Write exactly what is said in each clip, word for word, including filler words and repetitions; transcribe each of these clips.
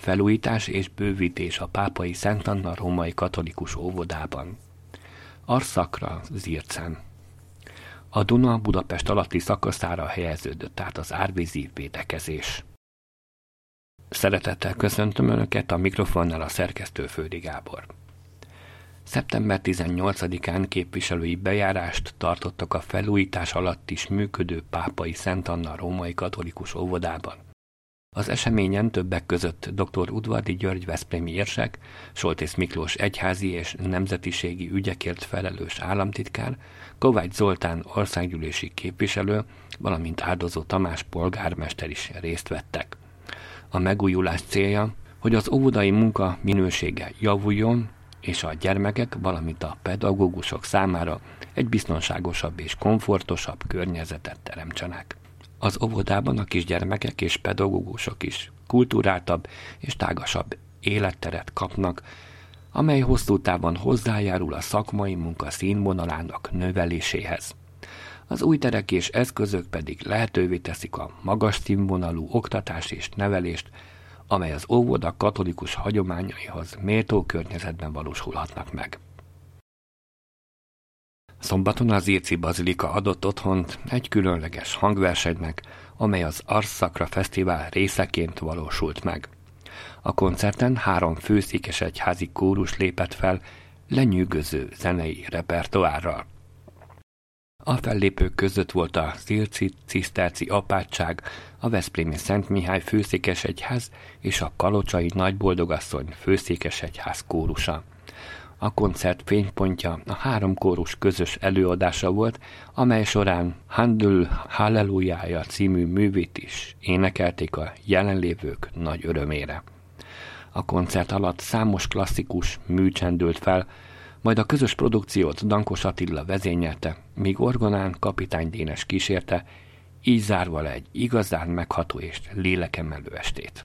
felújítás és bővítés a Pápai Szent Anna római katolikus óvodában. Arszakra, Zircen. A Duna Budapest alatti szakaszára helyeződött át az árvízi védekezés. Szeretettel köszöntöm Önöket, a mikrofonnál a szerkesztő Földi Gábor. szeptember tizennyolcadikán képviselői bejárást tartottak a felújítás alatt is működő Pápai Szent Anna római katolikus óvodában. Az eseményen többek között dr. Udvardi György veszprémi érsek, Soltész Miklós egyházi és nemzetiségi ügyekért felelős államtitkár, Kovács Zoltán országgyűlési képviselő, valamint Áldozó Tamás polgármester is részt vettek. A megújulás célja, hogy az óvodai munka minősége javuljon, és a gyermekek, valamint a pedagógusok számára egy biztonságosabb és komfortosabb környezetet teremtsenek. Az óvodában a kisgyermekek és pedagógusok is kulturáltabb és tágasabb életteret kapnak, amely hosszú távon hozzájárul a szakmai munka színvonalának növeléséhez. Az új terek és eszközök pedig lehetővé teszik a magas színvonalú oktatást és nevelést, amely az óvoda katolikus hagyományaihoz méltó környezetben valósulhatnak meg. Szombaton az Zirci Bazilika adott otthont egy különleges hangversenynek, amely az Arszakra Fesztivál részeként valósult meg. A koncerten három főszékesegyházi kórus lépett fel lenyűgöző zenei repertoárral. A fellépők között volt a Zirci Ciszterci Apátság, a Veszprémi Szent Mihály főszékesegyház és a Kalocsai Nagyboldogasszony főszékesegyház kórusa. A koncert fénypontja a három kórus közös előadása volt, amely során Handel Hallelujája című művét is énekelték a jelenlévők nagy örömére. A koncert alatt számos klasszikus mű csendült fel, majd a közös produkciót Dankos Attila vezényelte, míg orgonán Kapitány Dénes kísérte, így zárva le egy igazán megható és lélekemelő estét.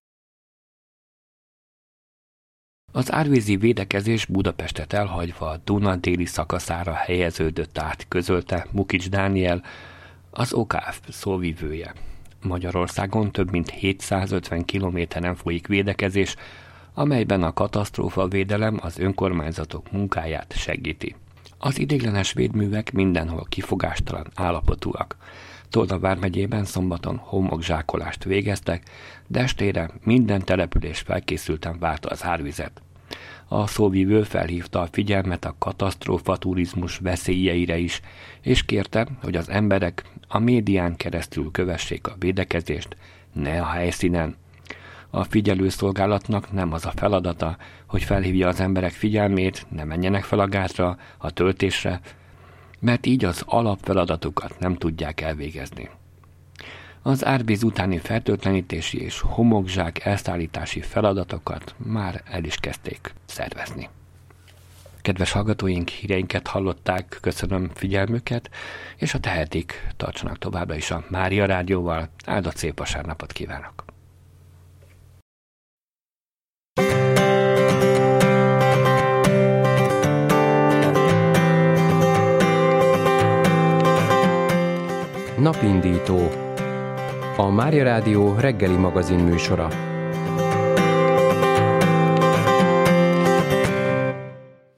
Az árvízi védekezés Budapestet elhagyva a Duna déli szakaszára helyeződött át, közölte Mukics Dániel, az o ká ef szóvivője. Magyarországon több mint hétszázötven kilométeren folyik védekezés, amelyben a katasztrófavédelem az önkormányzatok munkáját segíti. Az ideiglenes védművek mindenhol kifogástalan állapotúak. Tolda vármegyében szombaton homokzsákolást végeztek, de estére minden település felkészülten várta az árvizet. A szóvivő felhívta a figyelmet a katasztrófa turizmus veszélyeire is, és kérte, hogy az emberek a médián keresztül kövessék a védekezést, ne a helyszínen. A figyelőszolgálatnak nem az a feladata, hogy felhívja az emberek figyelmét, ne menjenek fel a gátra, a töltésre, mert így az alapfeladatukat nem tudják elvégezni. Az árvíz utáni fertőtlenítési és homokzsák elszállítási feladatokat már el is kezdték szervezni. Kedves hallgatóink, híreinket hallották, köszönöm figyelmüket, és ha tehetik, tartsanak továbbra is a Mária Rádióval. Áldott szép vasárnapot kívánok! Napindító. A Mária Rádió reggeli magazin műsora.